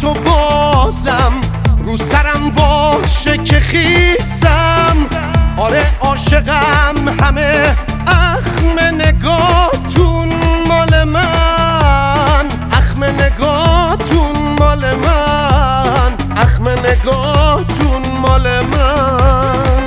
تو بازم رو سرم واشه که خیسم. آره عاشقم همه اخم نگاهتون مال من، اخم نگاهتون مال من، اخم نگاهتون مال من.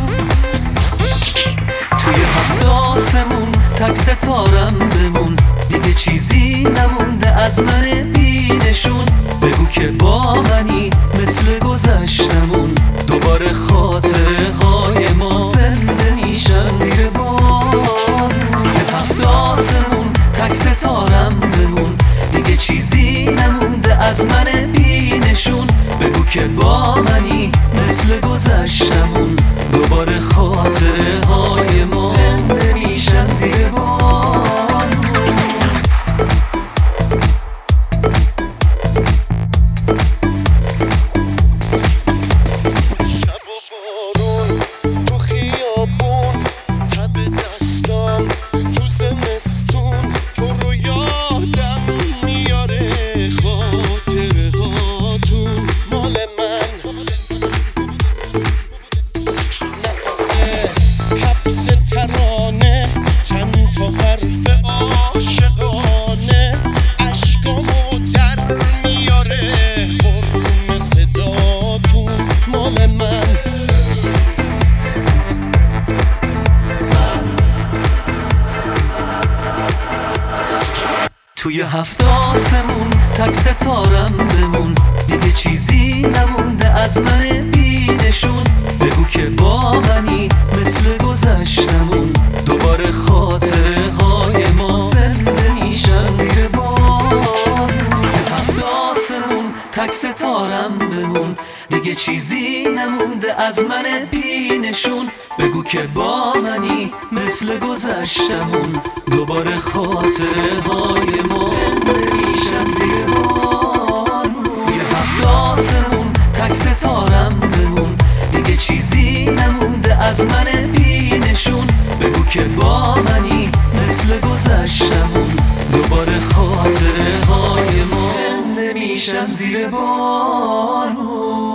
توی هفت آسمون تک ستارم بمون، دیگه چیزی نمونده از من بینشون. بگو که با منی مثل گذشتمون، دوباره خاطره های ما زنده میشن زیر باد. توی هفت آسمون تک ستارم بمون، دیگه چیزی نمونده از من بینشون. بگو که با منی مثل گذشتمون، دوباره خاطره های ما زنده میشن زیر باد. توی هفت آسمون تک ستارم بمون، دیگه چیزی نمونده از من بینشون. بگو که با منی مثل گذشتمون، دوباره خاطره های ما زنده میشن زیر باد. توی هفت آسمون تک ستارم بمون، دیگه چیزی نمونده از من بینشون. بگو که با منی مثل گذشتمون، دوباره خاطره های ما زنده میشن زیر باد. توی هفت آسمون تک ستارم بمون، دیگه چیزی نمونده از من بینشون. بگو که با منی مثل گذشتمون، دوباره خاطره های ما زنده میشن زیر باد.